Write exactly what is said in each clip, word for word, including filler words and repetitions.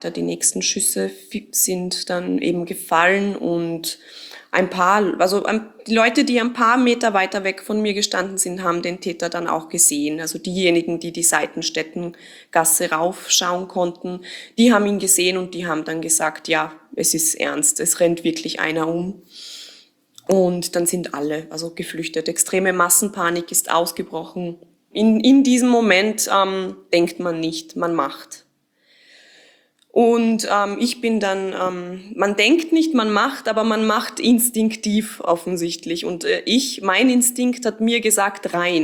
Die nächsten Schüsse fi- sind dann eben gefallen und ein paar, also ein, die Leute, die ein paar Meter weiter weg von mir gestanden sind, haben den Täter dann auch gesehen. Also diejenigen, die die Seitenstättengasse raufschauen konnten, die haben ihn gesehen und die haben dann gesagt, ja, es ist ernst, es rennt wirklich einer um. Und dann sind alle, also geflüchtet. Extreme Massenpanik ist ausgebrochen. In, in diesem Moment ähm, denkt man nicht, man macht. Und ähm, ich bin dann, ähm, man denkt nicht, man macht, aber man macht instinktiv offensichtlich. Und äh, ich, mein Instinkt hat mir gesagt, rein.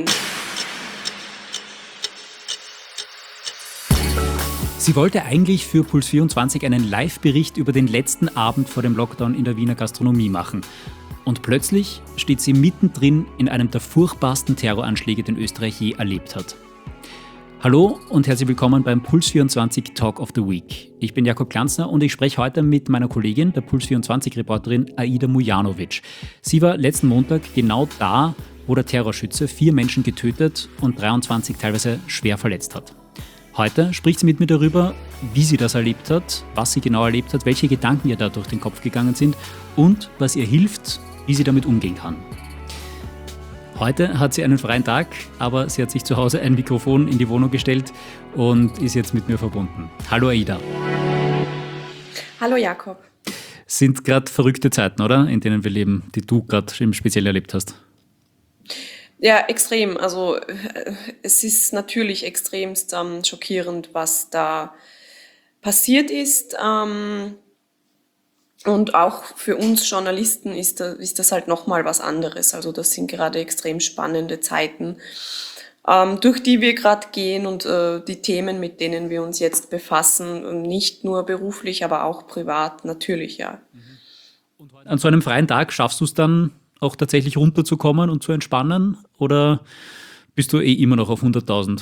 Sie wollte eigentlich für Puls vierundzwanzig einen Live-Bericht über den letzten Abend vor dem Lockdown in der Wiener Gastronomie machen. Und plötzlich steht sie mittendrin in einem der furchtbarsten Terroranschläge, den Österreich je erlebt hat. Hallo und herzlich willkommen beim Puls vierundzwanzig Talk of the Week. Ich bin Jakob Glanzner und ich spreche heute mit meiner Kollegin, der Puls vierundzwanzig-Reporterin Aida Mujanovic. Sie war letzten Montag genau da, wo der Terrorschütze vier Menschen getötet und dreiundzwanzig teilweise schwer verletzt hat. Heute spricht sie mit mir darüber, wie sie das erlebt hat, was sie genau erlebt hat, welche Gedanken ihr da durch den Kopf gegangen sind und was ihr hilft, wie sie damit umgehen kann. Heute hat sie einen freien Tag, aber sie hat sich zu Hause ein Mikrofon in die Wohnung gestellt und ist jetzt mit mir verbunden. Hallo Aida. Hallo Jakob. Sind gerade verrückte Zeiten, oder? In denen wir leben, die du gerade im Speziell erlebt hast. Ja, extrem. Also äh, es ist natürlich extremst ähm, schockierend, was da passiert ist. Ähm, Und auch für uns Journalisten ist das, ist das halt nochmal was anderes. Also das sind gerade extrem spannende Zeiten, ähm, durch die wir gerade gehen und äh, die Themen, mit denen wir uns jetzt befassen, nicht nur beruflich, aber auch privat, natürlich, ja. An so einem freien Tag schaffst du es dann auch tatsächlich runterzukommen und zu entspannen? Oder bist du eh immer noch auf hunderttausend?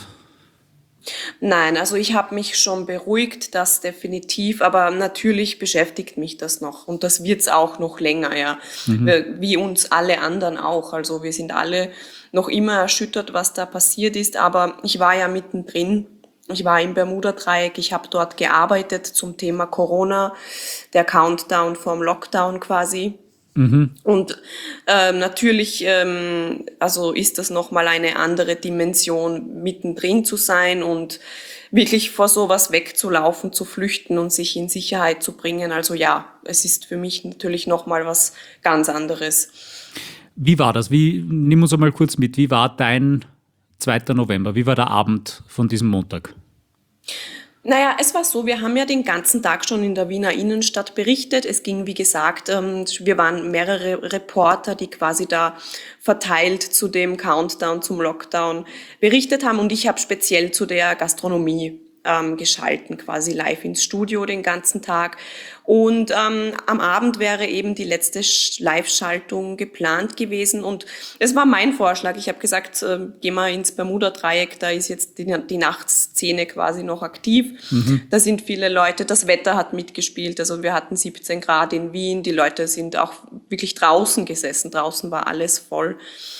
Nein, also ich habe mich schon beruhigt, das definitiv, aber natürlich beschäftigt mich das noch und das wird's auch noch länger, ja, Wir- wie uns alle anderen auch. Also wir sind alle noch immer erschüttert, was da passiert ist, aber ich war ja mittendrin. Ich war im Bermuda-Dreieck, ich habe dort gearbeitet zum Thema Corona, der Countdown vom Lockdown quasi. Und ähm, natürlich, ähm, also ist das nochmal eine andere Dimension, mittendrin zu sein und wirklich vor sowas wegzulaufen, zu flüchten und sich in Sicherheit zu bringen. Also ja, es ist für mich natürlich nochmal was ganz anderes. Wie war das? Wie, nimm uns einmal kurz mit. Wie war dein zweiter November? Wie war der Abend von diesem Montag? Naja, es war so, wir haben ja den ganzen Tag schon in der Wiener Innenstadt berichtet. Es ging, wie gesagt, ähm, wir waren mehrere Reporter, die quasi da verteilt zu dem Countdown, zum Lockdown berichtet haben. Und ich habe speziell zu der Gastronomie ähm, geschalten, quasi live ins Studio den ganzen Tag. Und ähm, am Abend wäre eben die letzte Sch- Live-Schaltung geplant gewesen. Und es war mein Vorschlag. Ich habe gesagt, äh, geh mal ins Bermuda-Dreieck, da ist jetzt die, die Nachtszene quasi noch aktiv. Da sind viele Leute, das Wetter hat mitgespielt. Also wir hatten siebzehn Grad in Wien, die Leute sind auch wirklich draußen gesessen. Draußen war alles voll.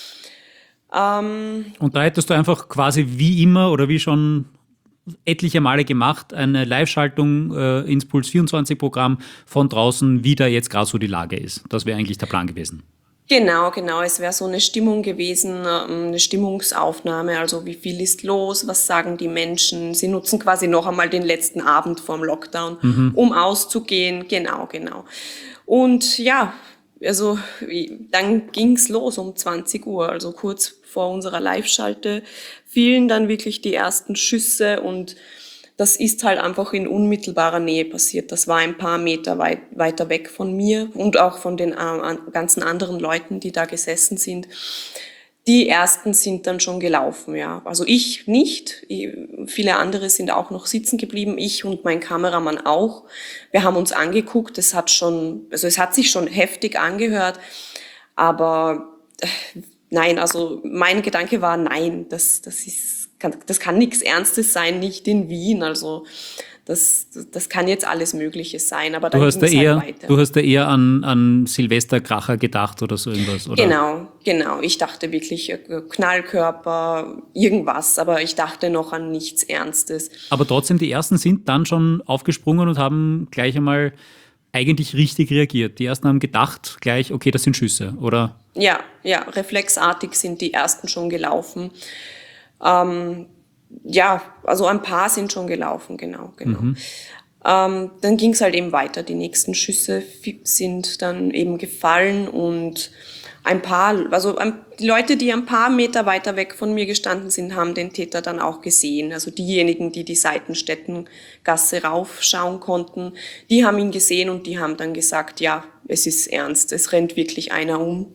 Ähm, Und da hättest du einfach quasi wie immer oder wie schon etliche Male gemacht, eine Live-Schaltung äh, ins Puls vierundzwanzig-Programm von draußen, wie da jetzt gerade so die Lage ist. Das wäre eigentlich der Plan gewesen. Genau, genau. Es wäre so eine Stimmung gewesen, ähm, eine Stimmungsaufnahme. Also wie viel ist los? Was sagen die Menschen? Sie nutzen quasi noch einmal den letzten Abend vorm Lockdown, um auszugehen. Genau, genau. Und ja, also wie- dann ging's los um zwanzig Uhr, also kurz vor unserer Live-Schalte fielen dann wirklich die ersten Schüsse und das ist halt einfach in unmittelbarer Nähe passiert. Das war ein paar Meter weit, weiter weg von mir und auch von den äh, an- ganzen anderen Leuten, die da gesessen sind. Die ersten sind dann schon gelaufen, ja. Also ich nicht. Ich, viele andere sind auch noch sitzen geblieben. Ich und mein Kameramann auch. Wir haben uns angeguckt. Es hat schon, also es hat sich schon heftig angehört. Aber äh, nein, also mein Gedanke war nein. Das, das ist, kann, das kann nichts Ernstes sein, nicht in Wien. Also das, das kann jetzt alles Mögliche sein, aber Du dann hast ging da es eher, halt weiter. du hast da eher an, an Silvesterkracher gedacht oder so irgendwas, oder? Genau, genau. Ich dachte wirklich äh, Knallkörper, irgendwas, aber ich dachte noch an nichts Ernstes. Aber trotzdem, die ersten sind dann schon aufgesprungen und haben gleich einmal eigentlich richtig reagiert. Die ersten haben gedacht gleich, okay, das sind Schüsse, oder? Ja, ja, reflexartig sind die ersten schon gelaufen. Ähm, ja, also ein paar sind schon gelaufen, genau, genau. Mhm. Ähm, dann ging es halt eben weiter. Die nächsten Schüsse sind dann eben gefallen und ein paar, also ein, die Leute, die ein paar Meter weiter weg von mir gestanden sind, haben den Täter dann auch gesehen. Also diejenigen, die die Seitenstättengasse raufschauen konnten, die haben ihn gesehen und die haben dann gesagt, ja, es ist ernst, es rennt wirklich einer um.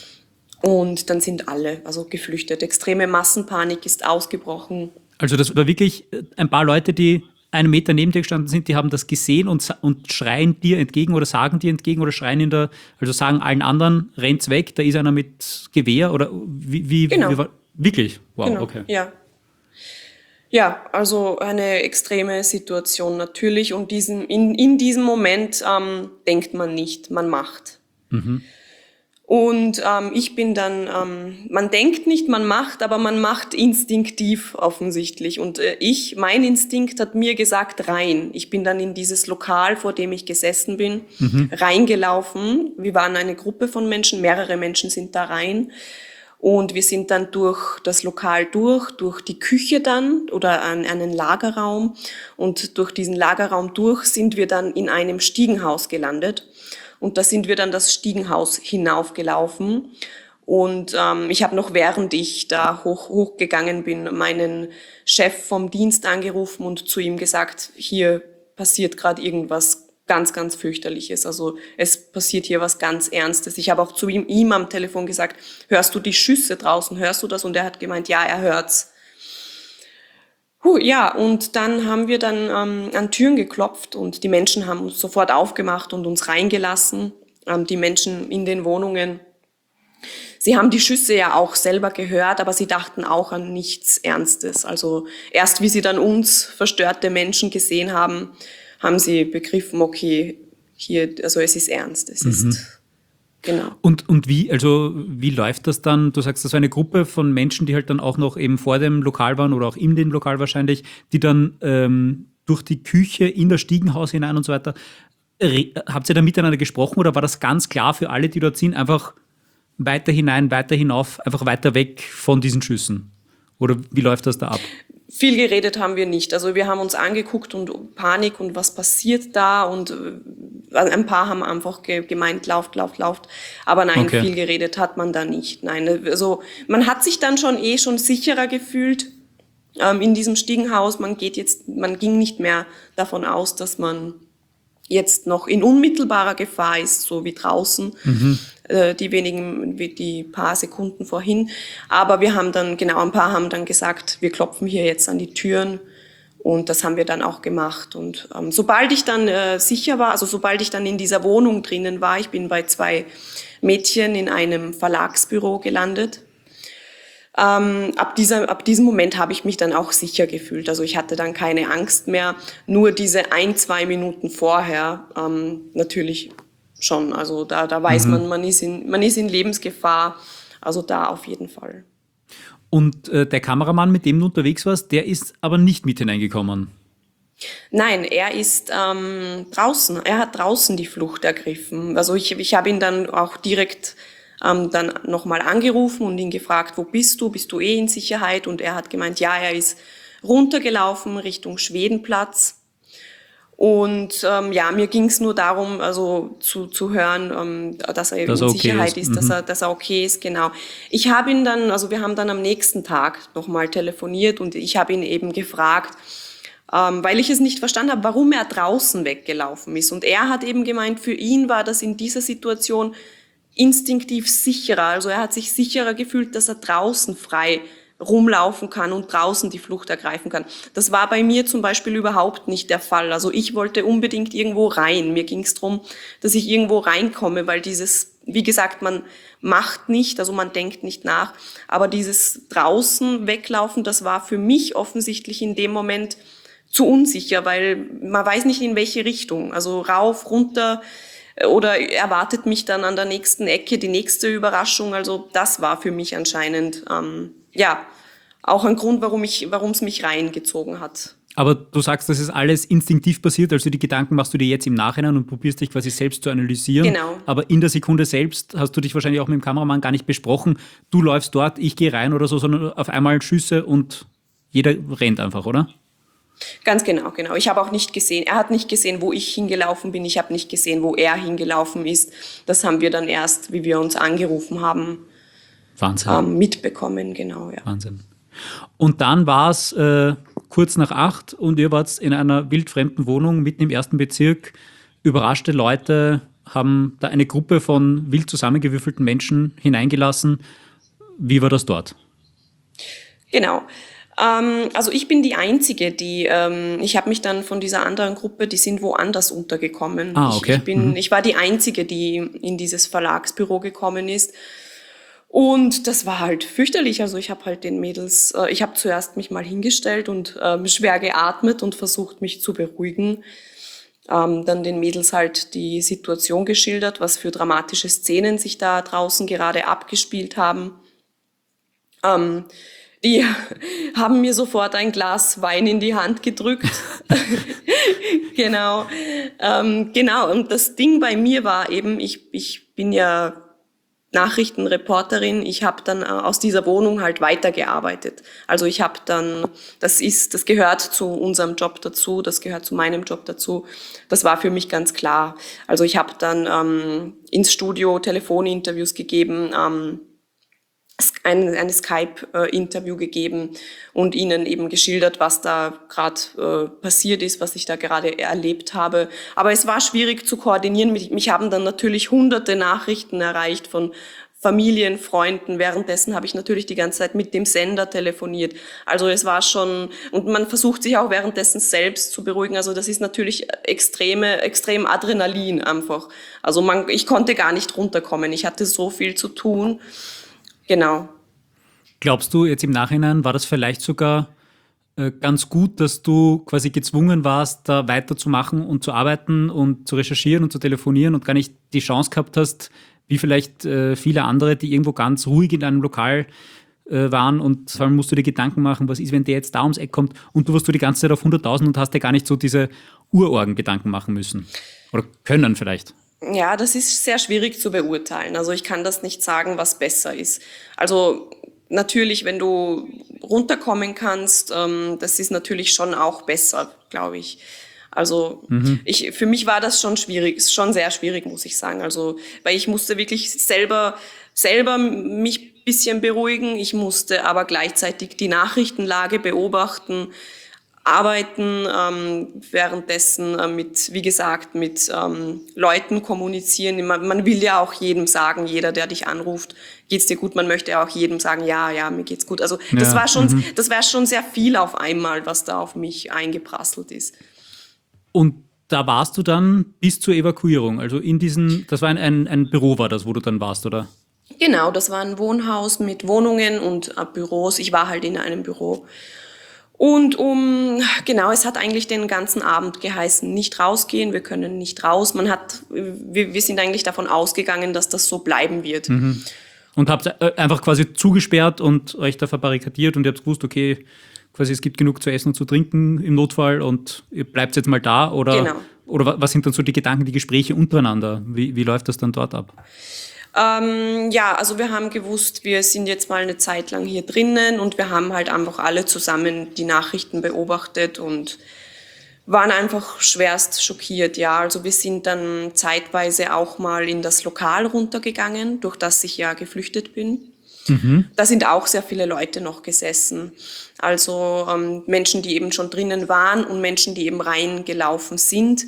Und dann sind alle, also geflüchtet. Extreme Massenpanik ist ausgebrochen. Also das war wirklich ein paar Leute, die einen Meter neben dir gestanden sind, die haben das gesehen und, und schreien dir entgegen oder sagen dir entgegen oder schreien in der, also sagen allen anderen, rennt's weg, da ist einer mit Gewehr oder wie, wie, genau. wie war, wirklich? Wow, genau. okay. Ja. Ja, also eine extreme Situation natürlich und diesen, in, in diesem Moment ähm, denkt man nicht, man macht. Mhm. Und ähm, ich bin dann, ähm, man denkt nicht, man macht, aber man macht instinktiv offensichtlich. Und äh, ich, mein Instinkt hat mir gesagt, rein. Ich bin dann in dieses Lokal, vor dem ich gesessen bin, mhm. reingelaufen. Wir waren eine Gruppe von Menschen, mehrere Menschen sind da rein. Und wir sind dann durch das Lokal durch, durch die Küche dann oder an einen Lagerraum. Und durch diesen Lagerraum durch sind wir dann in einem Stiegenhaus gelandet. Und da sind wir dann das Stiegenhaus hinaufgelaufen. Und ähm, ich habe noch, während ich da hoch, hochgegangen bin, meinen Chef vom Dienst angerufen und zu ihm gesagt, hier passiert gerade irgendwas ganz, ganz fürchterliches. Also es passiert hier was ganz Ernstes. Ich habe auch zu ihm, ihm am Telefon gesagt, hörst du die Schüsse draußen, hörst du das? Und er hat gemeint, ja, er hört's. Huh, ja, und dann haben wir dann ähm, an Türen geklopft und die Menschen haben uns sofort aufgemacht und uns reingelassen, ähm, die Menschen in den Wohnungen. Sie haben die Schüsse ja auch selber gehört, aber sie dachten auch an nichts Ernstes. Also erst wie sie dann uns verstörte Menschen gesehen haben, haben sie begriffen, okay, hier, also es ist ernst, es mhm. ist... Genau. Und, und wie, also wie läuft das dann? Du sagst, das war eine Gruppe von Menschen, die halt dann auch noch eben vor dem Lokal waren oder auch in dem Lokal wahrscheinlich, die dann ähm, durch die Küche in das Stiegenhaus hinein und so weiter. Habt ihr da miteinander gesprochen oder war das ganz klar für alle, die dort sind, einfach weiter hinein, weiter hinauf, einfach weiter weg von diesen Schüssen? Oder wie läuft das da ab? Viel geredet haben wir nicht. Also wir haben uns angeguckt und Panik und was passiert da und ein paar haben einfach gemeint, lauft, lauft, lauft. Aber nein, okay. Viel geredet hat man da nicht. Nein, also man hat sich dann schon eh schon sicherer gefühlt ähm, in diesem Stiegenhaus. Man geht jetzt, man ging nicht mehr davon aus, dass man jetzt noch in unmittelbarer Gefahr ist, so wie draußen, mhm. äh, die wenigen, die paar Sekunden vorhin. Aber wir haben dann, genau, ein paar haben dann gesagt, wir klopfen hier jetzt an die Türen und das haben wir dann auch gemacht. Und ähm, sobald ich dann äh, sicher war, also sobald ich dann in dieser Wohnung drinnen war, ich bin bei zwei Mädchen in einem Verlagsbüro gelandet, Ähm, ab, dieser, ab diesem Moment habe ich mich dann auch sicher gefühlt. Also ich hatte dann keine Angst mehr. Nur diese ein, zwei Minuten vorher ähm, natürlich schon. Also da, da weiß mhm. man, man ist, in, man ist in Lebensgefahr. Also da auf jeden Fall. Und äh, der Kameramann, mit dem du unterwegs warst, der ist aber nicht mit hineingekommen? Nein, er ist ähm, draußen. Er hat draußen die Flucht ergriffen. Also ich, ich habe ihn dann auch direkt... Ähm, dann nochmal angerufen und ihn gefragt, wo bist du? Bist du eh in Sicherheit? Und er hat gemeint, ja, er ist runtergelaufen Richtung Schwedenplatz. Und ähm, ja, mir ging es nur darum, also zu, zu hören, ähm, dass er dass in okay Sicherheit ist, ist mhm. dass, er, dass er okay ist, genau. Ich habe ihn dann, also wir haben dann am nächsten Tag nochmal telefoniert und ich habe ihn eben gefragt, ähm, weil ich es nicht verstanden habe, warum er draußen weggelaufen ist. Und er hat eben gemeint, für ihn war das in dieser Situation instinktiv sicherer. Also er hat sich sicherer gefühlt, dass er draußen frei rumlaufen kann und draußen die Flucht ergreifen kann. Das war bei mir zum Beispiel überhaupt nicht der Fall. Also ich wollte unbedingt irgendwo rein. Mir ging es darum, dass ich irgendwo reinkomme, weil dieses, wie gesagt, man macht nicht, also man denkt nicht nach. Aber dieses draußen weglaufen, das war für mich offensichtlich in dem Moment zu unsicher, weil man weiß nicht, in welche Richtung. Also rauf, runter oder erwartet mich dann an der nächsten Ecke die nächste Überraschung. Also das war für mich anscheinend ähm, ja auch ein Grund, warum ich, warum es mich reingezogen hat. Aber du sagst, das ist alles instinktiv passiert, also die Gedanken machst du dir jetzt im Nachhinein und probierst dich quasi selbst zu analysieren. Genau. Aber in der Sekunde selbst hast du dich wahrscheinlich auch mit dem Kameramann gar nicht besprochen. Du läufst dort, ich gehe rein oder so, sondern auf einmal Schüsse und jeder rennt einfach, oder? Ganz genau, genau. Ich habe auch nicht gesehen, er hat nicht gesehen, wo ich hingelaufen bin. Ich habe nicht gesehen, wo er hingelaufen ist. Das haben wir dann erst, wie wir uns angerufen haben, Wahnsinn. Ähm, mitbekommen, genau, ja. Wahnsinn. Und dann war es äh, kurz nach acht und ihr wart in einer wildfremden Wohnung mitten im ersten Bezirk. Überraschte Leute haben da eine Gruppe von wild zusammengewürfelten Menschen hineingelassen. Wie war das dort? Genau. Ähm, also ich bin die Einzige, die, ähm, ich habe mich dann von dieser anderen Gruppe, die sind woanders untergekommen. Ah, okay. Ich, ich, bin, Mhm. ich war die Einzige, die in dieses Verlagsbüro gekommen ist. Und das war halt fürchterlich. Also ich habe halt den Mädels, äh, ich habe zuerst mich mal hingestellt und ähm, schwer geatmet und versucht, mich zu beruhigen. Ähm, dann den Mädels halt die Situation geschildert, was für dramatische Szenen sich da draußen gerade abgespielt haben. Ähm, die haben mir sofort ein Glas Wein in die Hand gedrückt. Genau. Ähm, genau. Und das Ding bei mir war eben, ich, ich bin ja Nachrichtenreporterin, ich habe dann aus dieser Wohnung halt weitergearbeitet. Also ich habe dann, das ist, das gehört zu unserem Job dazu, das gehört zu meinem Job dazu. Das war für mich ganz klar. Also ich habe dann ähm, ins Studio Telefoninterviews gegeben, ähm, ein, ein Skype-Interview gegeben und ihnen eben geschildert, was da gerade äh, passiert ist, was ich da gerade erlebt habe. Aber es war schwierig zu koordinieren. Mich, mich haben dann natürlich hunderte Nachrichten erreicht von Familien, Freunden. Währenddessen habe ich natürlich die ganze Zeit mit dem Sender telefoniert. Also es war schon, und man versucht sich auch währenddessen selbst zu beruhigen. Also das ist natürlich extreme, extrem Adrenalin einfach. Also man, ich konnte gar nicht runterkommen. Ich hatte so viel zu tun. Genau. Glaubst du, jetzt im Nachhinein war das vielleicht sogar äh, ganz gut, dass du quasi gezwungen warst, da weiterzumachen und zu arbeiten und zu recherchieren und zu telefonieren und gar nicht die Chance gehabt hast, wie vielleicht äh, viele andere, die irgendwo ganz ruhig in einem Lokal äh, waren und vor allem musst du dir Gedanken machen, was ist, wenn der jetzt da ums Eck kommt und du warst du die ganze Zeit auf hunderttausend und hast dir gar nicht so diese Urorgen-Gedanken machen müssen. Oder können vielleicht. Ja, das ist sehr schwierig zu beurteilen. Also ich kann das nicht sagen, was besser ist. Also natürlich, wenn du runterkommen kannst, ähm, das ist natürlich schon auch besser, glaube ich. Also mhm. ich, für mich war das schon schwierig, ist schon sehr schwierig, muss ich sagen. Also weil ich musste wirklich selber selber mich ein bisschen beruhigen. Ich musste aber gleichzeitig die Nachrichtenlage beobachten, arbeiten, ähm, währenddessen äh, mit, wie gesagt, mit ähm, Leuten kommunizieren. Man, man will ja auch jedem sagen, jeder, der dich anruft, geht's dir gut? Man möchte ja auch jedem sagen, ja, ja, mir geht's gut. Also das ja, war schon, mhm. das war schon sehr viel auf einmal, was da auf mich eingeprasselt ist. Und da warst du dann bis zur Evakuierung, also in diesen, das war ein, ein, ein Büro war das, wo du dann warst, oder? Genau, das war ein Wohnhaus mit Wohnungen und äh, Büros. Ich war halt in einem Büro. Und um, genau, es hat eigentlich den ganzen Abend geheißen, nicht rausgehen, wir können nicht raus. Man hat, wir, wir sind eigentlich davon ausgegangen, dass das so bleiben wird. Mhm. Und habt einfach quasi zugesperrt und euch da verbarrikadiert und ihr habt gewusst, okay, quasi es gibt genug zu essen und zu trinken im Notfall und ihr bleibt jetzt mal da, oder? Genau. Oder was sind dann so die Gedanken, die Gespräche untereinander? Wie, wie läuft das dann dort ab? Ähm, ja, also wir haben gewusst, wir sind jetzt mal eine Zeit lang hier drinnen und wir haben halt einfach alle zusammen die Nachrichten beobachtet und waren einfach schwerst schockiert, ja. Also wir sind dann zeitweise auch mal in das Lokal runtergegangen, durch das ich ja geflüchtet bin. Mhm. Da sind auch sehr viele Leute noch gesessen. Also ähm, Menschen, die eben schon drinnen waren und Menschen, die eben reingelaufen sind.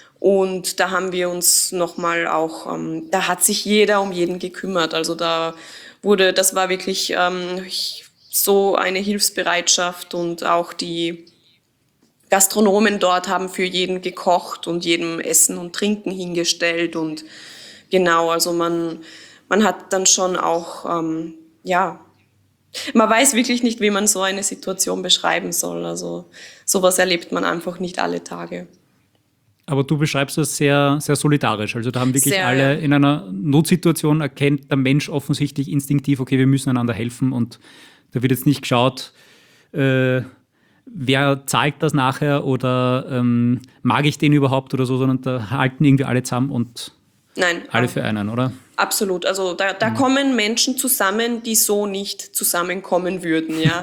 Und da haben wir uns nochmal auch, ähm, da hat sich jeder um jeden gekümmert. Also da wurde, das war wirklich ähm, so eine Hilfsbereitschaft und auch die Gastronomen dort haben für jeden gekocht und jedem Essen und Trinken hingestellt. Und genau, also man, man hat dann schon auch, ähm, ja, Man weiß wirklich nicht, wie man so eine Situation beschreiben soll. Also sowas erlebt man einfach nicht alle Tage. Aber du beschreibst das sehr, sehr solidarisch. Also da haben wirklich Sehr, alle ja. in einer Notsituation erkennt der Mensch offensichtlich instinktiv, okay, wir müssen einander helfen und da wird jetzt nicht geschaut, äh, wer zahlt das nachher oder ähm, mag ich den überhaupt oder so, sondern da halten irgendwie alle zusammen und Nein, alle äh, für einen, oder? absolut. Also da, da kommen Menschen zusammen, die so nicht zusammenkommen würden, ja.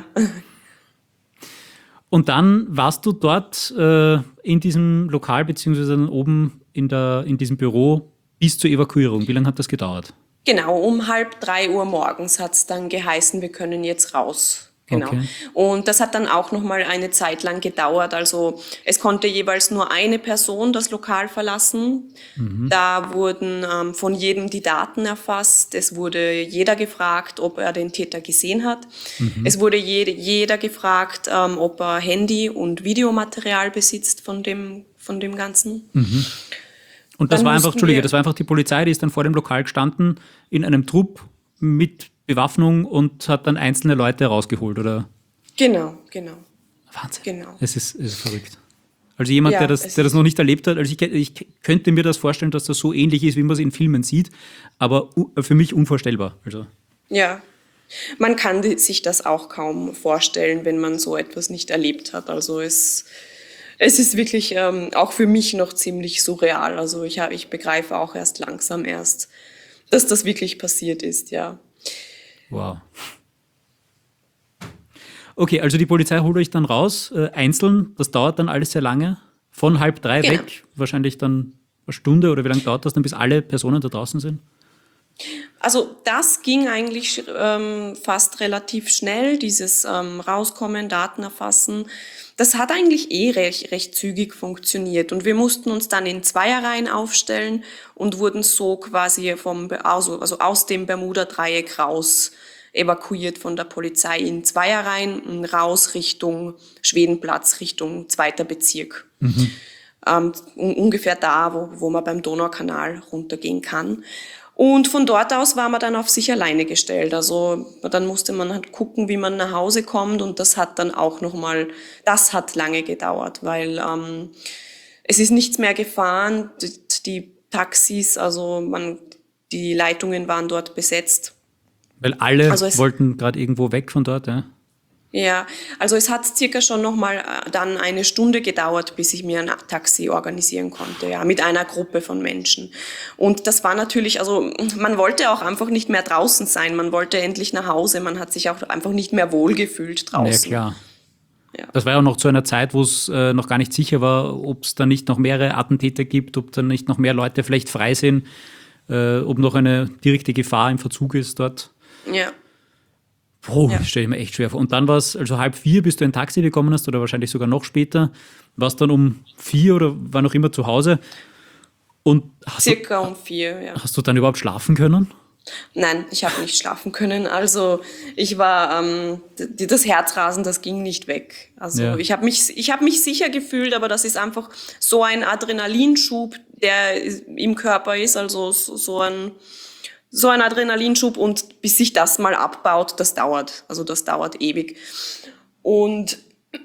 Und dann warst du dort äh, in diesem Lokal, beziehungsweise dann oben in, der, in diesem Büro bis zur Evakuierung. Wie lange hat das gedauert? Genau, um halb drei Uhr morgens hat es dann geheißen, wir können jetzt raus. Genau. Okay. Und das hat dann auch nochmal eine Zeit lang gedauert. Also es konnte jeweils nur eine Person das Lokal verlassen. Da wurden ähm, von jedem die Daten erfasst. Es wurde jeder gefragt, ob er den Täter gesehen hat. Es wurde jede, jeder gefragt, ähm, ob er Handy- und Videomaterial besitzt von dem, von dem Ganzen. Und das Dann war einfach, mussten Entschuldige, wir- das war einfach die Polizei, die ist dann vor dem Lokal gestanden, in einem Trupp mit Bewaffnung und hat dann einzelne Leute rausgeholt, oder? Genau, genau, Wahnsinn. genau. Es ist, es ist verrückt. Also jemand, Ja, der, das, es der das ist- noch nicht erlebt hat, also ich, ich könnte mir das vorstellen, dass das so ähnlich ist, wie man es in Filmen sieht, aber u- für mich unvorstellbar. Also, Ja, man kann di- sich das auch kaum vorstellen, wenn man so etwas nicht erlebt hat. Also es, es ist wirklich ähm, auch für mich noch ziemlich surreal. Also ich, hab, ich begreife auch erst langsam erst, dass das wirklich passiert ist, ja. wow. Okay, also die Polizei holt euch dann raus, äh, einzeln, das dauert dann alles sehr lange, von halb drei Genau. weg, wahrscheinlich dann eine Stunde oder wie lange dauert das dann, bis alle Personen da draußen sind? Also das ging eigentlich ähm, fast relativ schnell, dieses ähm, Rauskommen, Daten erfassen. Das hat eigentlich eh recht, recht zügig funktioniert. Und wir mussten uns dann in Zweierreihen aufstellen und wurden so quasi vom, Be- also, also aus dem Bermuda-Dreieck raus evakuiert von der Polizei in Zweierreihen raus Richtung Schwedenplatz, Richtung zweiter Bezirk. Ähm, un- ungefähr da, wo, wo man beim Donaukanal runtergehen kann. Und von dort aus war man dann auf sich alleine gestellt. Also dann musste man halt gucken, wie man nach Hause kommt und das hat dann auch nochmal, das hat lange gedauert, weil ähm, es ist nichts mehr gefahren, die, die Taxis, also man, die Leitungen waren dort besetzt. Weil alle Also es- wollten gerade irgendwo weg von dort, ja? Ja, also es hat circa schon nochmal dann eine Stunde gedauert, bis ich mir ein Taxi organisieren konnte, ja, mit einer Gruppe von Menschen. Und das war natürlich, also man wollte auch einfach nicht mehr draußen sein, man wollte endlich nach Hause, man hat sich auch einfach nicht mehr wohlgefühlt Ja, draußen. klar. Ja. Das war ja auch noch zu einer Zeit, wo es äh, noch gar nicht sicher war, ob es da nicht noch mehrere Attentäter gibt, ob da nicht noch mehr Leute vielleicht frei sind, äh, ob noch eine direkte Gefahr im Verzug ist dort. Ja. Puh, Ja. das stelle ich mir echt schwer vor. Und dann war es, also halb vier, bis du ein Taxi bekommen hast, oder wahrscheinlich sogar noch später, warst dann um vier oder war noch immer zu Hause. Und hast, du, Circa um vier, ja. hast du dann überhaupt schlafen können? Nein, ich habe nicht schlafen können. Also ich war, ähm, d- das Herzrasen, das ging nicht weg. Also Ja. ich habe mich, ich habe mich sicher gefühlt, aber das ist einfach so ein Adrenalinschub, der im Körper ist, also so so ein so ein Adrenalinschub und bis sich das mal abbaut, das dauert. Also das dauert ewig. Und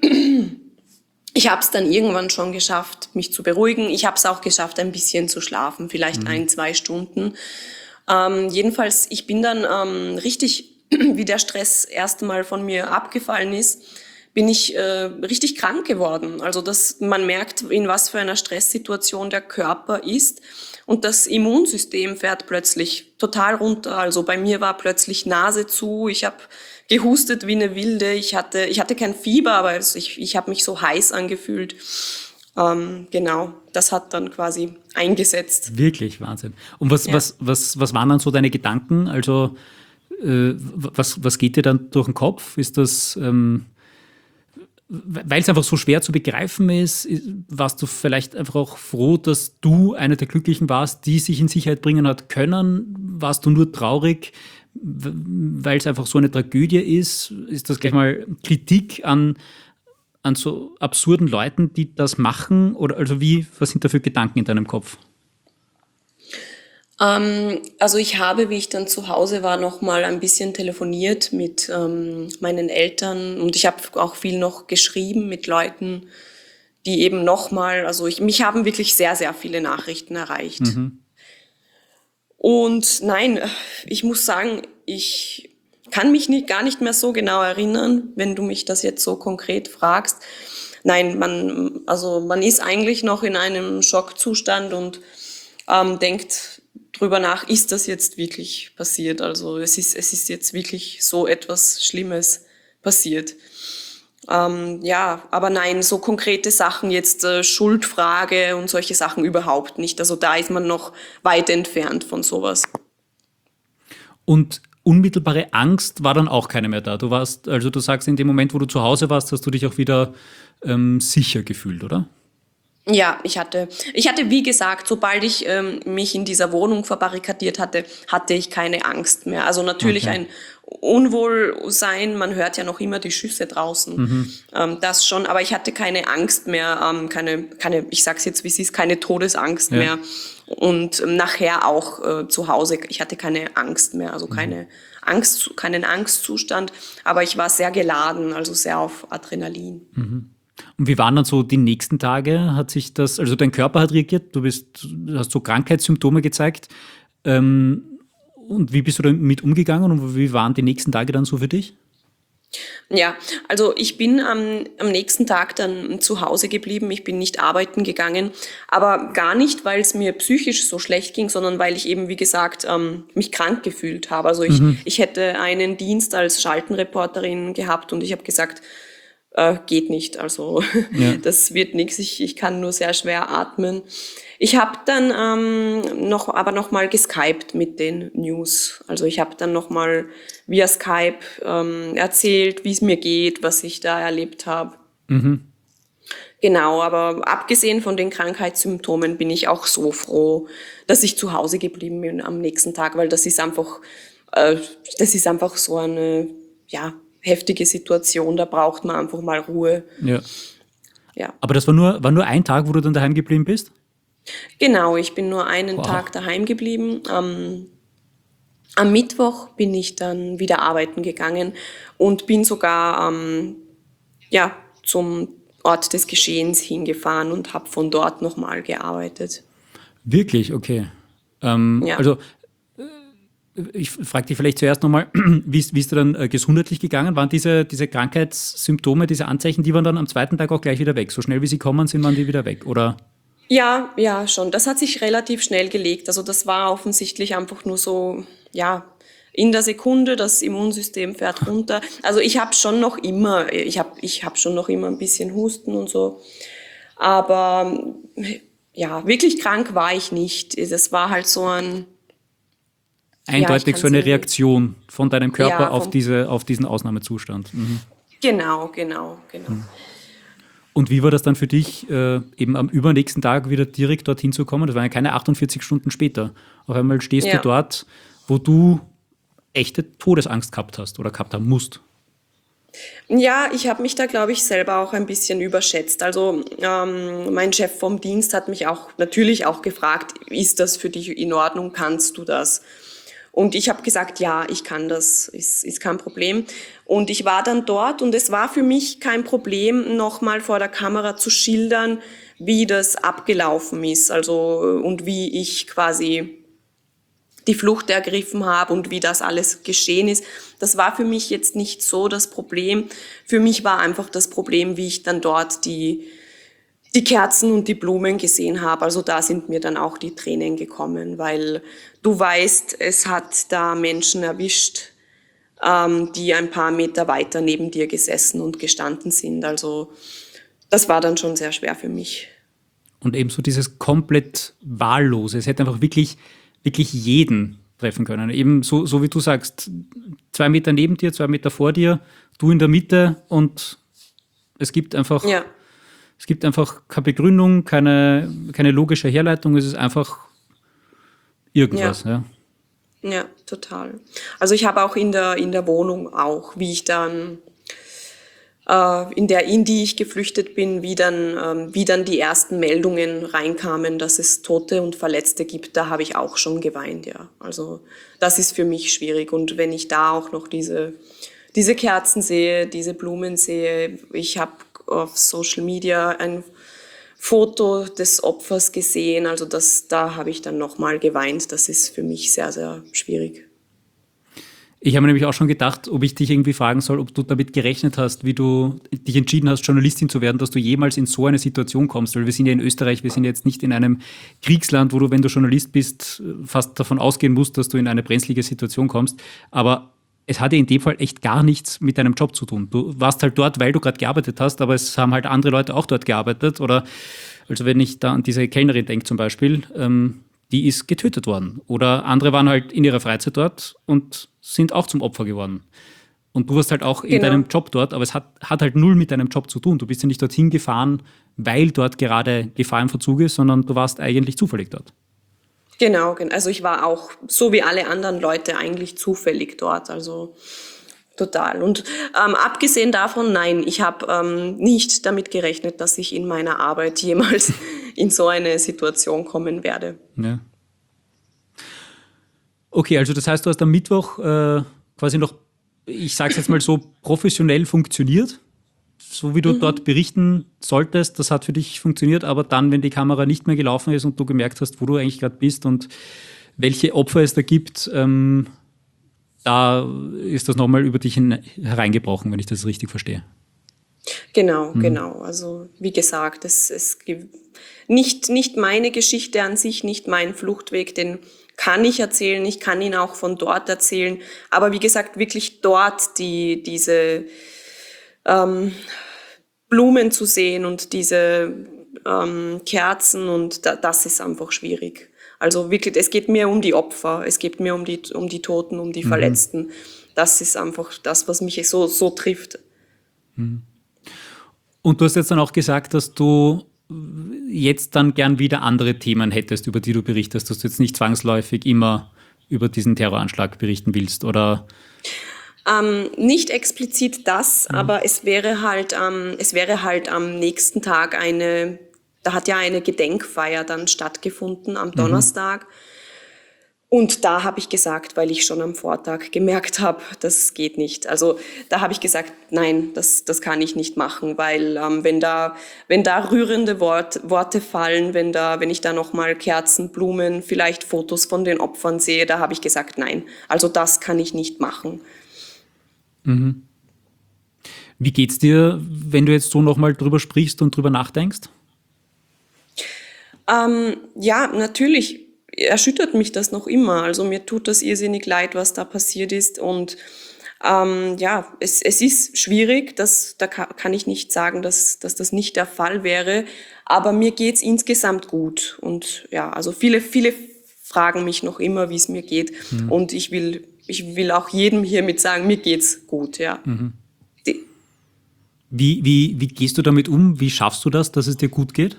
ich habe es dann irgendwann schon geschafft, mich zu beruhigen. Ich habe es auch geschafft, ein bisschen zu schlafen, vielleicht ein, zwei Stunden. Ähm, jedenfalls, ich bin dann ähm, richtig, wie der Stress erst mal von mir abgefallen ist, bin ich äh, richtig krank geworden. Also dass man merkt, in was für einer Stresssituation der Körper ist. Und das Immunsystem fährt plötzlich total runter. Also bei mir war plötzlich Nase zu, ich habe gehustet wie eine Wilde. Ich hatte, ich hatte kein Fieber, aber es- ich, ich habe mich so heiß angefühlt. Ähm, genau, das hat dann quasi eingesetzt. Wirklich Wahnsinn. Und was, Ja. was, was, was waren dann so deine Gedanken? Also, äh, was, was geht dir dann durch den Kopf? Ist das, ähm, weil es einfach so schwer zu begreifen ist, ist- warst du vielleicht einfach auch froh, dass du einer der Glücklichen warst, die sich in Sicherheit bringen hat können? Warst du nur traurig, weil es einfach so eine Tragödie ist? Ist das gleich mal Kritik an, an so absurden Leuten, die das machen? Oder also wie, was sind da für Gedanken in deinem Kopf? Ähm, also ich habe, wie ich dann zu Hause war, noch mal ein bisschen telefoniert mit ähm, meinen Eltern und ich habe auch viel noch geschrieben mit Leuten, die eben noch mal, also ich, mich haben wirklich sehr, sehr viele Nachrichten erreicht. Mhm. Und nein, ich muss sagen, ich kann mich nicht, gar nicht mehr so genau erinnern, wenn du mich das jetzt so konkret fragst. Nein, man, also man ist eigentlich noch in einem Schockzustand und ähm, denkt drüber nach, ist das jetzt wirklich passiert? Also es ist, es ist jetzt wirklich so etwas Schlimmes passiert. Ähm, ja, aber nein, so konkrete Sachen jetzt äh, Schuldfrage und solche Sachen überhaupt nicht. Also da ist man noch weit entfernt von sowas. Und unmittelbare Angst war dann auch keine mehr da. Du warst, also du sagst, in dem Moment, wo du zu Hause warst, hast du dich auch wieder ähm, sicher gefühlt, oder? Ja, ich hatte, ich hatte, wie gesagt, sobald ich ähm, mich in dieser Wohnung verbarrikadiert hatte, hatte ich keine Angst mehr. Also natürlich Okay. ein Unwohlsein, man hört ja noch immer die Schüsse draußen, ähm, das schon, aber ich hatte keine Angst mehr, ähm, keine, keine, ich sag's jetzt, wie es ist, keine Todesangst Ja. mehr und ähm, nachher auch äh, zu Hause, ich hatte keine Angst mehr, also keine Angst, keinen Angstzustand, aber ich war sehr geladen, also sehr auf Adrenalin. Und wie waren dann so die nächsten Tage? Hat sich das, also dein Körper hat reagiert, du bist, du hast so Krankheitssymptome gezeigt. Ähm, und wie bist du damit umgegangen und wie waren die nächsten Tage dann so für dich? Ja, also ich bin am, am nächsten Tag dann zu Hause geblieben. Ich bin nicht arbeiten gegangen, aber gar nicht, weil es mir psychisch so schlecht ging, sondern weil ich eben, wie gesagt, ähm, mich krank gefühlt habe. Also ich, ich hätte einen Dienst als Schaltenreporterin gehabt und ich habe gesagt, äh, geht nicht. Also Ja. das wird nichts. Ich, ich kann nur sehr schwer atmen. Ich habe dann ähm, noch, aber noch mal geskypt mit den News. Also ich habe dann noch mal via Skype ähm, erzählt, wie es mir geht, was ich da erlebt habe. Genau, aber abgesehen von den Krankheitssymptomen bin ich auch so froh, dass ich zu Hause geblieben bin am nächsten Tag, weil das ist einfach, äh, das ist einfach so eine, ja, heftige Situation. Da braucht man einfach mal Ruhe. Ja. Ja. Aber das war nur, war nur ein Tag, wo du dann daheim geblieben bist? Genau, ich bin nur einen Wow. Tag daheim geblieben. Am, am Mittwoch bin ich dann wieder arbeiten gegangen und bin sogar ähm, ja, zum Ort des Geschehens hingefahren und habe von dort nochmal gearbeitet. Wirklich? Okay. Ähm, Ja. also ich frage dich vielleicht zuerst nochmal, wie ist wie ist dir dann äh, gesundheitlich gegangen? Waren diese, diese Krankheitssymptome, diese Anzeichen, die waren dann am zweiten Tag auch gleich wieder weg? So schnell wie sie kommen, sind waren die wieder weg, oder? Ja, ja, schon. Das hat sich relativ schnell gelegt. Also das war offensichtlich einfach nur so, ja, in der Sekunde, das Immunsystem fährt runter. Also ich habe schon noch immer, ich habe ich hab schon noch immer ein bisschen Husten und so. Aber ja, wirklich krank war ich nicht. Das war halt so ein, ja, ich Eindeutig kann so eine es nicht. Reaktion von deinem Körper Ja, auf, vom, diese, auf diesen Ausnahmezustand. Mhm. genau, genau, genau. Und wie war das dann für dich, äh, eben am übernächsten Tag wieder direkt dorthin zu kommen? Das waren ja keine achtundvierzig Stunden später. Auf einmal stehst du Ja. dort, wo du echte Todesangst gehabt hast oder gehabt haben musst. Ja, ich habe mich da, glaube ich, selber auch ein bisschen überschätzt. Also ähm, mein Chef vom Dienst hat mich auch natürlich auch gefragt, ist das für dich in Ordnung, kannst du das? Und ich habe gesagt, ja, ich kann das, ist, ist kein Problem. Und ich war dann dort und es war für mich kein Problem, nochmal vor der Kamera zu schildern, wie das abgelaufen ist, also und wie ich quasi die Flucht ergriffen habe und wie das alles geschehen ist. Das war für mich jetzt nicht so das Problem. Für mich war einfach das Problem, wie ich dann dort die, die Kerzen und die Blumen gesehen habe. Also da sind mir dann auch die Tränen gekommen, weil du weißt, es hat da Menschen erwischt, ähm, die ein paar Meter weiter neben dir gesessen und gestanden sind. Also das war dann schon sehr schwer für mich. Und eben so dieses komplett Wahllose. Es hätte einfach wirklich, wirklich jeden treffen können. Eben so, so wie du sagst, zwei Meter neben dir, zwei Meter vor dir, du in der Mitte und es gibt einfach, Ja, es gibt einfach keine Begründung, keine, keine logische Herleitung, es ist einfach irgendwas. Ja. ja, total. Also ich habe auch in der, in der Wohnung auch, wie ich dann äh, in der, in die ich geflüchtet bin, wie dann, ähm, wie dann die ersten Meldungen reinkamen, dass es Tote und Verletzte gibt, da habe ich auch schon geweint, ja. Also das ist für mich schwierig. Und wenn ich da auch noch diese, diese Kerzen sehe, diese Blumen sehe, ich habe auf Social Media ein Foto des Opfers gesehen, also das, da habe ich dann nochmal geweint. Das ist für mich sehr, sehr schwierig. Ich habe mir nämlich auch schon gedacht, ob ich dich irgendwie fragen soll, ob du damit gerechnet hast, wie du dich entschieden hast, Journalistin zu werden, dass du jemals in so eine Situation kommst. Weil wir sind ja in Österreich, wir sind jetzt nicht in einem Kriegsland, wo du, wenn du Journalist bist, fast davon ausgehen musst, dass du in eine brenzlige Situation kommst. Aber es hatte in dem Fall echt gar nichts mit deinem Job zu tun. Du warst halt dort, weil du gerade gearbeitet hast, aber es haben halt andere Leute auch dort gearbeitet. Oder, also wenn ich da an diese Kellnerin denke zum Beispiel, ähm, die ist getötet worden. Oder andere waren halt in ihrer Freizeit dort und sind auch zum Opfer geworden. Und du warst halt auch in Genau. deinem Job dort, aber es hat, hat halt null mit deinem Job zu tun. Du bist ja nicht dorthin gefahren, weil dort gerade Gefahr im Verzug ist, sondern du warst eigentlich zufällig dort. Genau, gen- also ich war auch, so wie alle anderen Leute, eigentlich zufällig dort, also total. Und ähm, abgesehen davon, nein, ich habe ähm, nicht damit gerechnet, dass ich in meiner Arbeit jemals in so eine Situation kommen werde. Ja. Okay, also das heißt, du hast am Mittwoch äh, quasi noch, ich sage es jetzt mal so, professionell funktioniert, so wie du dort berichten solltest. Das hat für dich funktioniert, aber dann, wenn die Kamera nicht mehr gelaufen ist und du gemerkt hast, wo du eigentlich gerade bist und welche Opfer es da gibt, ähm, da ist das nochmal über dich hin, hereingebrochen, wenn ich das richtig verstehe. Genau, genau. Also wie gesagt, es, es gibt nicht, nicht meine Geschichte an sich, nicht mein Fluchtweg, den kann ich erzählen, ich kann ihn auch von dort erzählen. Aber wie gesagt, wirklich dort die, diese ähm, Blumen zu sehen und diese ähm, Kerzen und da, das ist einfach schwierig. Also wirklich, es geht mir um die Opfer, es geht mir um die, um die Toten, um die Verletzten. Das ist einfach das, was mich so, so trifft. Und du hast jetzt dann auch gesagt, dass du jetzt dann gern wieder andere Themen hättest, über die du berichtest, dass du jetzt nicht zwangsläufig immer über diesen Terroranschlag berichten willst, oder? Ähm, nicht explizit das, aber es wäre halt, ähm, es wäre halt am nächsten Tag eine, da hat ja eine Gedenkfeier dann stattgefunden am Donnerstag. Und da habe ich gesagt, weil ich schon am Vortag gemerkt habe, das geht nicht. Also da habe ich gesagt, nein, das, das kann ich nicht machen, weil ähm, wenn da, wenn da rührende Wort, Worte fallen, wenn da, wenn ich da nochmal Kerzen, Blumen, vielleicht Fotos von den Opfern sehe, da habe ich gesagt, nein. Also das kann ich nicht machen. Wie geht's dir, wenn du jetzt so nochmal drüber sprichst und drüber nachdenkst? Ähm, ja, natürlich erschüttert mich das noch immer. Also mir tut das irrsinnig leid, was da passiert ist. Und ähm, ja, es, es ist schwierig. Das, da ka- kann ich nicht sagen, dass, dass das nicht der Fall wäre. Aber mir geht's insgesamt gut. Und ja, also viele, viele fragen mich noch immer, wie es mir geht. Und ich will, ich will auch jedem hiermit sagen, mir geht's gut. Ja. Die, Wie, wie, wie gehst du damit um? Wie schaffst du das, dass es dir gut geht?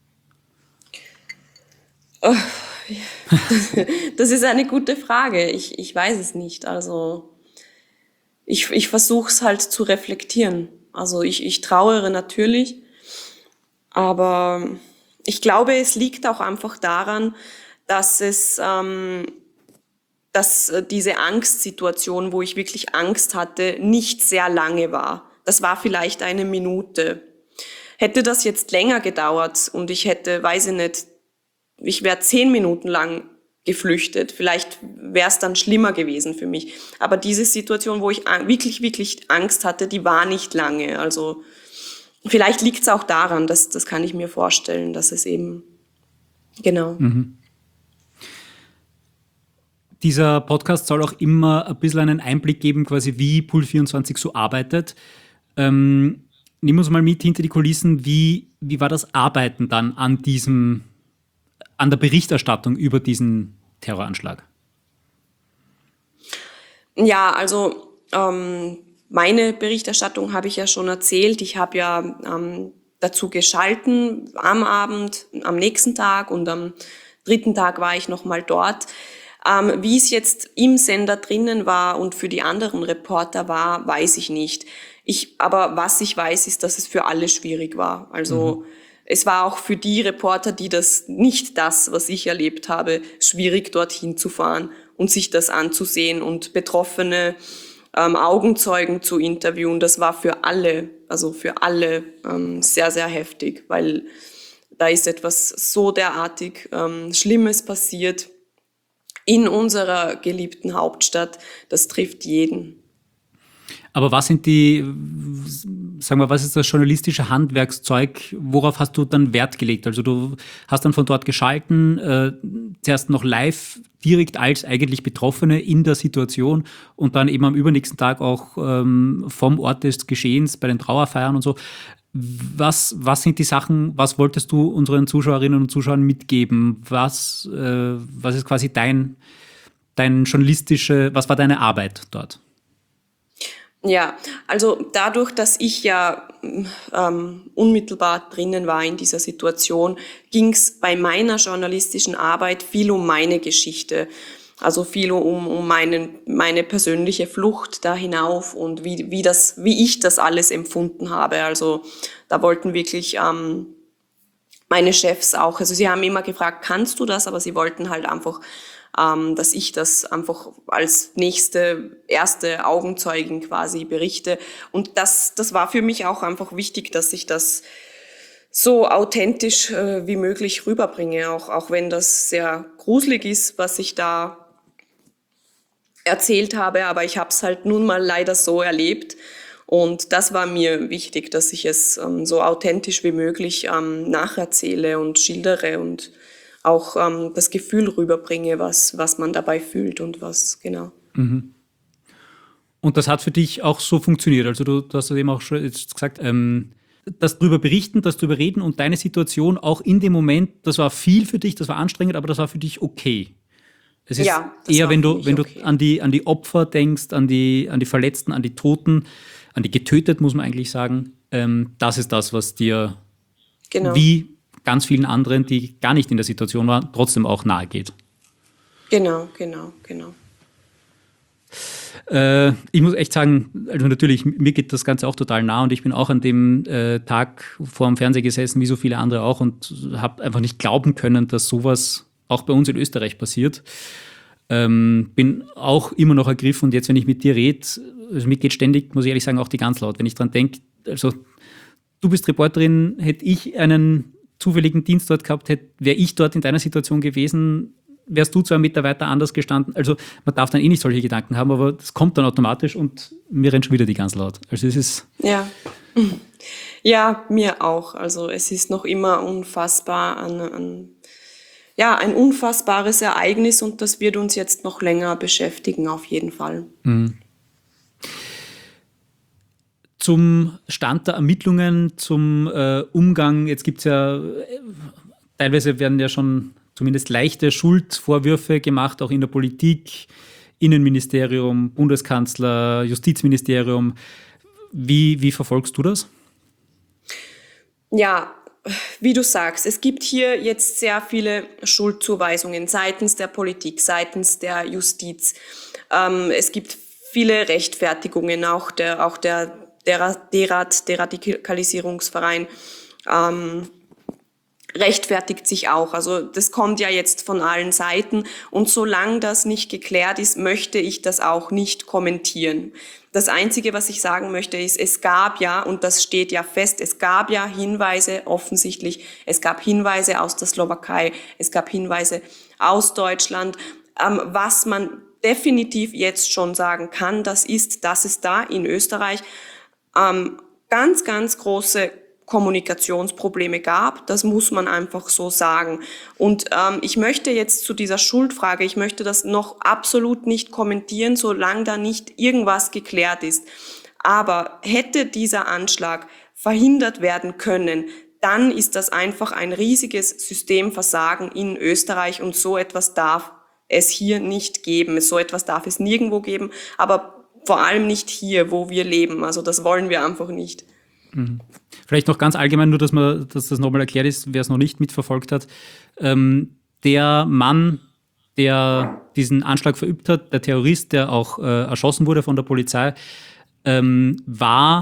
Das ist eine gute Frage. Ich, ich weiß es nicht. Also ich, ich versuche es halt zu reflektieren. Also ich, ich trauere natürlich, aber ich glaube, es liegt auch einfach daran, dass es, ähm, dass äh, diese Angstsituation, wo ich wirklich Angst hatte, nicht sehr lange war. Das war vielleicht eine Minute. Hätte das jetzt länger gedauert und ich hätte, weiß ich nicht, ich wäre zehn Minuten lang geflüchtet. Vielleicht wäre es dann schlimmer gewesen für mich. Aber diese Situation, wo ich wirklich, wirklich Angst hatte, die war nicht lange. Also vielleicht liegt es auch daran, dass, das kann ich mir vorstellen, dass es eben, genau. Mhm. Dieser Podcast soll auch immer ein bisschen einen Einblick geben, quasi wie Puls vierundzwanzig so arbeitet. Ähm, nimm uns mal mit hinter die Kulissen. Wie, wie war das Arbeiten dann an diesem an der Berichterstattung über diesen Terroranschlag? Ja, also ähm, meine Berichterstattung habe ich ja schon erzählt. Ich habe ja ähm, dazu geschalten am Abend, am nächsten Tag und am dritten Tag war ich nochmal dort. Ähm, wie es jetzt im Sender drinnen war und für die anderen Reporter war, weiß ich nicht. Ich, aber was ich weiß, ist, dass es für alle schwierig war. Also mhm. es war auch für die Reporter, die das nicht das, was ich erlebt habe, schwierig, dorthin zu fahren und sich das anzusehen und betroffene ähm, Augenzeugen zu interviewen. Das war für alle, also für alle ähm, sehr, sehr heftig, weil da ist etwas so derartig ähm, Schlimmes passiert in unserer geliebten Hauptstadt. Das trifft jeden. Aber was sind die, sagen wir, was ist das journalistische Handwerkszeug? Worauf hast du dann Wert gelegt? Also du hast dann von dort geschalten, äh, zuerst noch live, direkt als eigentlich Betroffene in der Situation und dann eben am übernächsten Tag auch ähm, vom Ort des Geschehens bei den Trauerfeiern und so. Was, was sind die Sachen, was wolltest du unseren Zuschauerinnen und Zuschauern mitgeben? Was, äh, was ist quasi dein, dein journalistische, was war deine Arbeit dort? Ja, also dadurch, dass ich ja ähm, unmittelbar drinnen war in dieser Situation, ging es bei meiner journalistischen Arbeit viel um meine Geschichte. Also viel um, um meinen, meine persönliche Flucht da hinauf und wie, wie, das, wie ich das alles empfunden habe. Also da wollten wirklich ähm, meine Chefs auch, also sie haben immer gefragt, kannst du das? Aber sie wollten halt einfach, ähm, dass ich das einfach als nächste, erste Augenzeugin quasi berichte. Und das, das war für mich auch einfach wichtig, dass ich das so authentisch äh, wie möglich rüberbringe, auch, auch wenn das sehr gruselig ist, was ich da erzählt habe, aber ich habe es halt nun mal leider so erlebt und das war mir wichtig, dass ich es ähm, so authentisch wie möglich ähm, nacherzähle und schildere und auch ähm, das Gefühl rüberbringe, was, was man dabei fühlt und was, genau. Mhm. Und das hat für dich auch so funktioniert, also du, du hast eben auch schon jetzt gesagt, ähm, das drüber berichten, das drüber reden und deine Situation auch in dem Moment, das war viel für dich, das war anstrengend, aber das war für dich okay. Es ist ja, eher, wenn du, wenn du okay. an die, an die Opfer denkst, an die, an die Verletzten, an die Toten, an die Getöteten, muss man eigentlich sagen. Ähm, das ist das, was dir genau. wie ganz vielen anderen, die gar nicht in der Situation waren, trotzdem auch nahe geht. Genau, genau, genau. Äh, ich muss echt sagen, also natürlich, mir geht das Ganze auch total nah und ich bin auch an dem äh, Tag vor dem Fernseher gesessen, wie so viele andere auch und habe einfach nicht glauben können, dass sowas auch bei uns in Österreich passiert. Ähm, bin auch immer noch ergriffen und jetzt, wenn ich mit dir rede, also mir geht ständig, muss ich ehrlich sagen, auch die ganz laut. Wenn ich dran denke, also du bist Reporterin, hätte ich einen zufälligen Dienst dort gehabt, wäre ich dort in deiner Situation gewesen, wärst du zwei Meter weiter anders gestanden. Also man darf dann eh nicht solche Gedanken haben, aber das kommt dann automatisch und mir rennt schon wieder die ganz laut. Also es ist... Ja. Ja, mir auch. Also es ist noch immer unfassbar an... an Ja, ein unfassbares Ereignis und das wird uns jetzt noch länger beschäftigen, auf jeden Fall. Mhm. Zum Stand der Ermittlungen, zum äh, Umgang, jetzt gibt es ja, äh, teilweise werden ja schon zumindest leichte Schuldvorwürfe gemacht, auch in der Politik, Innenministerium, Bundeskanzler, Justizministerium. Wie, wie verfolgst du das? Ja, wie du sagst, es gibt hier jetzt sehr viele Schuldzuweisungen seitens der Politik, seitens der Justiz. Ähm, es gibt viele Rechtfertigungen, auch der, auch der, der Derat, Deradikalisierungsverein ähm, rechtfertigt sich auch. Also das kommt ja jetzt von allen Seiten und solange das nicht geklärt ist, möchte ich das auch nicht kommentieren. Das Einzige, was ich sagen möchte, ist, es gab ja, und das steht ja fest, es gab ja Hinweise, offensichtlich, es gab Hinweise aus der Slowakei, es gab Hinweise aus Deutschland. Ähm, was man definitiv jetzt schon sagen kann, das ist, dass es da in Österreich ähm, ganz, ganz große Kommunikationsprobleme gab. Das muss man einfach so sagen. Und ähm, ich möchte jetzt zu dieser Schuldfrage, ich möchte das noch absolut nicht kommentieren, solange da nicht irgendwas geklärt ist. Aber hätte dieser Anschlag verhindert werden können, dann ist das einfach ein riesiges Systemversagen in Österreich und so etwas darf es hier nicht geben. So etwas darf es nirgendwo geben, aber vor allem nicht hier, wo wir leben. Also das wollen wir einfach nicht. Mhm. Vielleicht noch ganz allgemein, nur dass, man, dass das nochmal erklärt ist, wer es noch nicht mitverfolgt hat. Ähm, der Mann, der diesen Anschlag verübt hat, der Terrorist, der auch äh, erschossen wurde von der Polizei, ähm, war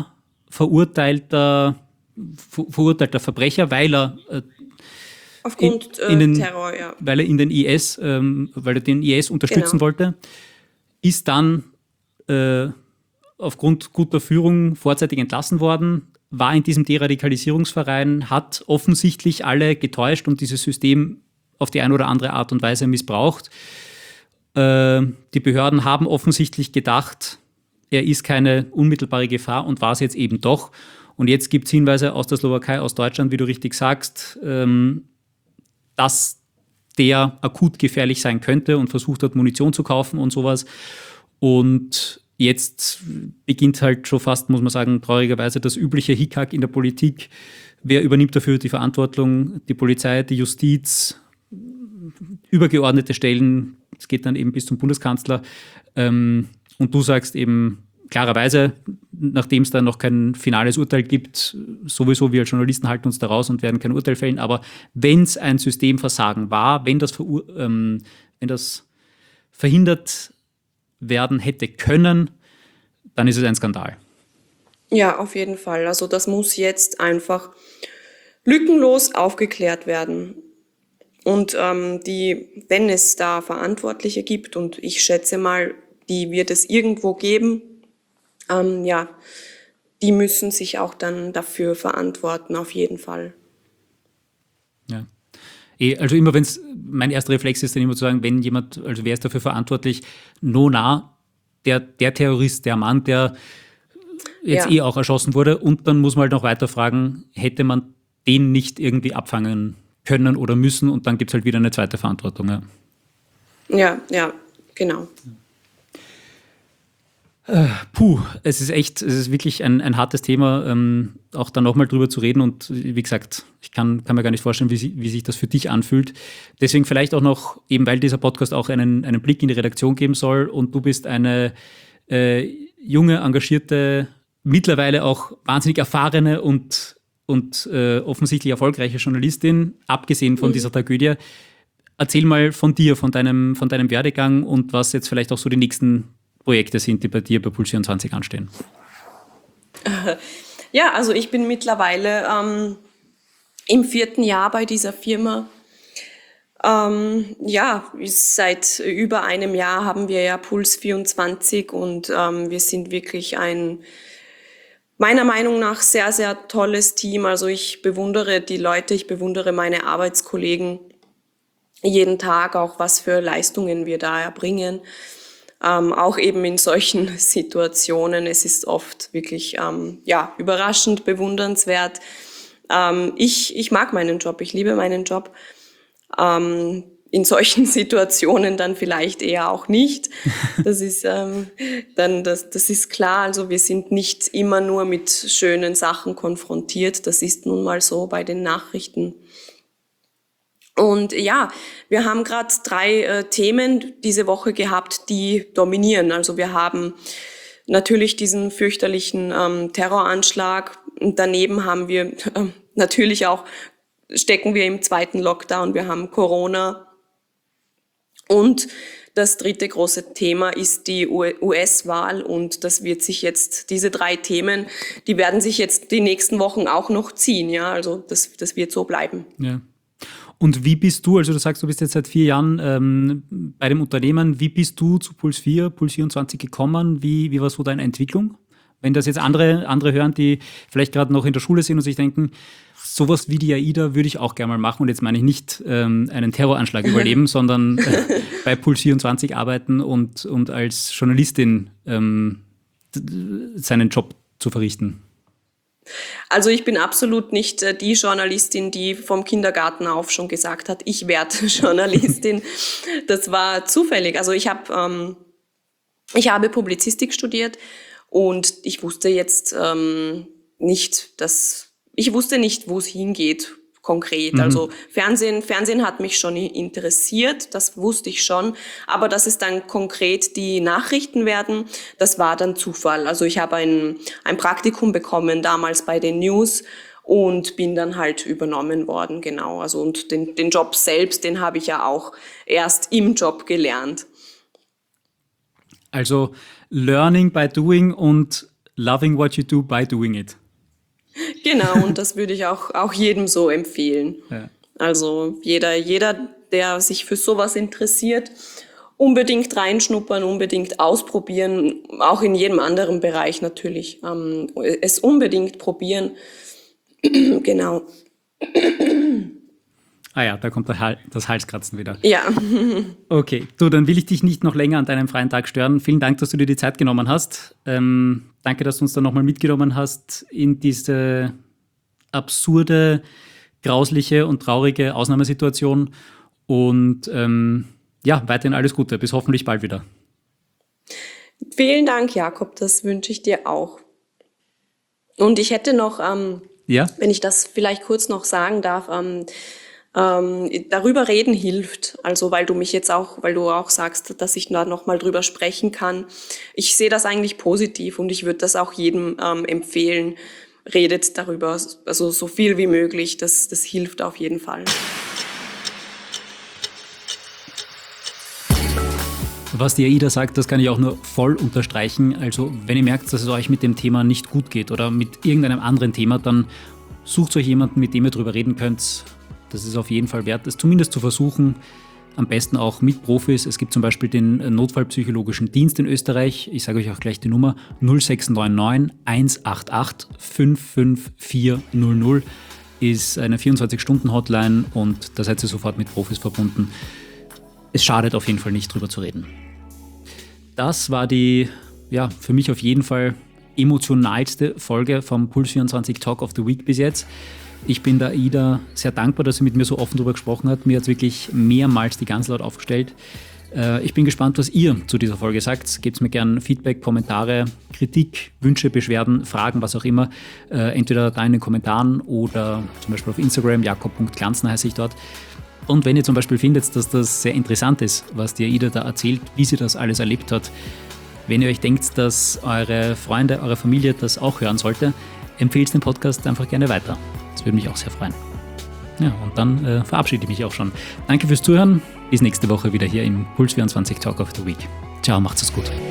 verurteilter, ver, verurteilter Verbrecher, weil er äh, Aufgrund in, in den, äh, Terror, ja. weil er in den I S, ähm, weil er den I S unterstützen Genau. wollte, ist dann äh, aufgrund guter Führung vorzeitig entlassen worden, war in diesem Deradikalisierungsverein, hat offensichtlich alle getäuscht und dieses System auf die eine oder andere Art und Weise missbraucht. Äh, die Behörden haben offensichtlich gedacht, er ist keine unmittelbare Gefahr und war es jetzt eben doch. Und jetzt gibt es Hinweise aus der Slowakei, aus Deutschland, wie du richtig sagst, ähm, dass der akut gefährlich sein könnte und versucht hat, Munition zu kaufen und sowas. Und jetzt beginnt halt schon fast, muss man sagen, traurigerweise das übliche Hickhack in der Politik. Wer übernimmt dafür die Verantwortung? Die Polizei, die Justiz, übergeordnete Stellen. Es geht dann eben bis zum Bundeskanzler. Und du sagst eben klarerweise, nachdem es da noch kein finales Urteil gibt, sowieso wir als Journalisten halten uns da raus und werden kein Urteil fällen. Aber wenn es ein Systemversagen war, wenn das, verur- ähm, wenn das verhindert werden hätte können, dann ist es ein Skandal. Ja, auf jeden Fall. Also das muss jetzt einfach lückenlos aufgeklärt werden. Und ähm, die, wenn es da Verantwortliche gibt, und ich schätze mal, die wird es irgendwo geben, ähm, ja, die müssen sich auch dann dafür verantworten, auf jeden Fall. Ja. Also immer wenn es, mein erster Reflex ist dann immer zu sagen, wenn jemand, also wer ist dafür verantwortlich, no nah, der, der Terrorist, der Mann, der jetzt Ja. eh auch erschossen wurde, und dann muss man halt noch weiter fragen, hätte man den nicht irgendwie abfangen können oder müssen, und dann gibt es halt wieder eine zweite Verantwortung. Ja, Ja, ja, genau. Puh, es ist echt, es ist wirklich ein, ein hartes Thema, ähm, auch da nochmal drüber zu reden, und wie gesagt, ich kann, kann mir gar nicht vorstellen, wie, sie, wie sich das für dich anfühlt. Deswegen vielleicht auch noch, eben weil dieser Podcast auch einen, einen Blick in die Redaktion geben soll, und du bist eine äh, junge, engagierte, mittlerweile auch wahnsinnig erfahrene und, und äh, offensichtlich erfolgreiche Journalistin, abgesehen von mhm. dieser Tragödie. Erzähl mal von dir, von deinem, von deinem Werdegang und was jetzt vielleicht auch so die nächsten Projekte sind, die bei dir bei Puls vierundzwanzig anstehen. Ja, also ich bin mittlerweile ähm, im vierten Jahr bei dieser Firma. Ähm, ja, seit über einem Jahr haben wir ja Puls vierundzwanzig, und ähm, wir sind wirklich ein, meiner Meinung nach, sehr, sehr tolles Team. Also ich bewundere die Leute, ich bewundere meine Arbeitskollegen jeden Tag, auch was für Leistungen wir da erbringen. Ähm, auch eben in solchen Situationen. Es ist oft wirklich ähm, ja, überraschend, bewundernswert. Ähm, ich, ich mag meinen Job, ich liebe meinen Job. Ähm, in solchen Situationen dann vielleicht eher auch nicht. Das ist, ähm, dann, das, das ist klar. Also wir sind nicht immer nur mit schönen Sachen konfrontiert. Das ist nun mal so bei den Nachrichten. Und ja, wir haben gerade drei äh, Themen diese Woche gehabt, die dominieren. Also wir haben natürlich diesen fürchterlichen ähm, Terroranschlag. Und daneben haben wir äh, natürlich auch, stecken wir im zweiten Lockdown. Wir haben Corona. Und das dritte große Thema ist die U S-Wahl. Und das wird sich jetzt, diese drei Themen, die werden sich jetzt die nächsten Wochen auch noch ziehen. Ja, also das, das wird so bleiben. Ja. Und wie bist du, also du sagst, du bist jetzt seit vier Jahren ähm, bei dem Unternehmen, wie bist du zu Puls vier, Puls vierundzwanzig gekommen? Wie, wie war so deine Entwicklung? Wenn das jetzt andere, andere hören, die vielleicht gerade noch in der Schule sind und sich denken, sowas wie die AIDA würde ich auch gerne mal machen, und jetzt meine ich nicht ähm, einen Terroranschlag überleben, sondern äh, bei Puls vierundzwanzig arbeiten und, und als Journalistin ähm, seinen Job zu verrichten. Also ich bin absolut nicht äh, die Journalistin, die vom Kindergarten auf schon gesagt hat, ich werde Journalistin. Das war zufällig. Also ich habe ähm, ich habe Publizistik studiert, und ich wusste jetzt ähm, nicht, dass ich wusste nicht, wo es hingeht konkret. Mhm. Also Fernsehen, Fernsehen hat mich schon interessiert, das wusste ich schon. Aber dass es dann konkret die Nachrichten werden, das war dann Zufall. Also ich habe ein, ein Praktikum bekommen damals bei den News und bin dann halt übernommen worden, genau. Also und den, den Job selbst, den habe ich ja auch erst im Job gelernt. Also Learning by Doing und loving what you do by doing it. Genau, und das würde ich auch, auch jedem so empfehlen. Ja. Also jeder, jeder, der sich für sowas interessiert, unbedingt reinschnuppern, unbedingt ausprobieren, auch in jedem anderen Bereich natürlich. Ähm, es unbedingt probieren. Genau. Ah ja, da kommt das Halskratzen wieder. Ja. Okay, du, dann will ich dich nicht noch länger an deinem freien Tag stören. Vielen Dank, dass du dir die Zeit genommen hast. Ähm, danke, dass du uns da nochmal mitgenommen hast in diese absurde, grausliche und traurige Ausnahmesituation. Und ähm, ja, weiterhin alles Gute. Bis hoffentlich bald wieder. Vielen Dank, Jakob. Das wünsche ich dir auch. Und ich hätte noch, ähm, ja? wenn ich das vielleicht kurz noch sagen darf, ähm, ähm, darüber reden hilft. Also weil du mich jetzt auch, weil du auch sagst, dass ich da nochmal drüber sprechen kann. Ich sehe das eigentlich positiv und ich würde das auch jedem ähm, empfehlen. Redet darüber, also so viel wie möglich. Das, das hilft auf jeden Fall. Was die AIDA sagt, das kann ich auch nur voll unterstreichen. Also wenn ihr merkt, dass es euch mit dem Thema nicht gut geht oder mit irgendeinem anderen Thema, dann sucht euch jemanden, mit dem ihr drüber reden könnt. Das ist auf jeden Fall wert, es zumindest zu versuchen. Am besten auch mit Profis. Es gibt zum Beispiel den Notfallpsychologischen Dienst in Österreich. Ich sage euch auch gleich die Nummer null sechs neun neun eins acht acht fünf fünf vier null null ist eine vierundzwanzig-Stunden-Hotline und da seid ihr sofort mit Profis verbunden. Es schadet auf jeden Fall nicht, drüber zu reden. Das war die, ja, für mich auf jeden Fall emotionalste Folge vom Puls vierundzwanzig Talk of the Week bis jetzt. Ich bin der AIDA sehr dankbar, dass sie mit mir so offen darüber gesprochen hat. Mir hat es wirklich mehrmals die Gänsehaut aufgestellt. Äh, ich bin gespannt, was ihr zu dieser Folge sagt. Gebt mir gerne Feedback, Kommentare, Kritik, Wünsche, Beschwerden, Fragen, was auch immer. Äh, entweder da in den Kommentaren oder zum Beispiel auf Instagram, jakob punkt glanzner heiße ich dort. Und wenn ihr zum Beispiel findet, dass das sehr interessant ist, was die AIDA da erzählt, wie sie das alles erlebt hat, wenn ihr euch denkt, dass eure Freunde, eure Familie das auch hören sollte, empfehlt den Podcast einfach gerne weiter. Das würde mich auch sehr freuen. Ja, und dann äh, verabschiede ich mich auch schon. Danke fürs Zuhören. Bis nächste Woche wieder hier im Puls vierundzwanzig Talk of the Week. Ciao, macht's es gut.